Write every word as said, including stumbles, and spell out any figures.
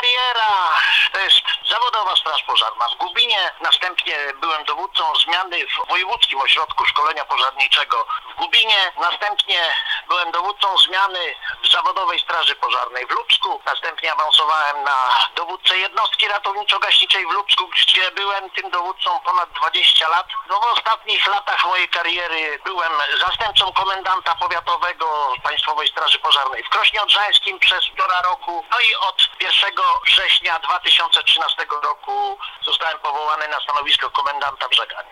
kariera to jest zawodowa straż pożarna w Gubinie. Następnie byłem dowódcą zmiany w Wojewódzkim Ośrodku Szkolenia Pożarniczego w Gubinie. Następnie byłem dowódcą zmiany w Zawodowej Straży Pożarnej w Lubsku. Następnie awansowałem na dowódcę jednostki ratowniczo-gaśniczej w Lubsku, gdzie byłem tym dowódcą ponad dwadzieścia lat. No w ostatnich latach mojej kariery byłem zastępcą komendanta powiatowego Państwowej Straży Pożarnej w Krośnie Odrzańskim przez półtora roku. No i od pierwszego września dwa tysiące trzynastego roku zostałem powołany na stanowisko komendanta w Żeganiu.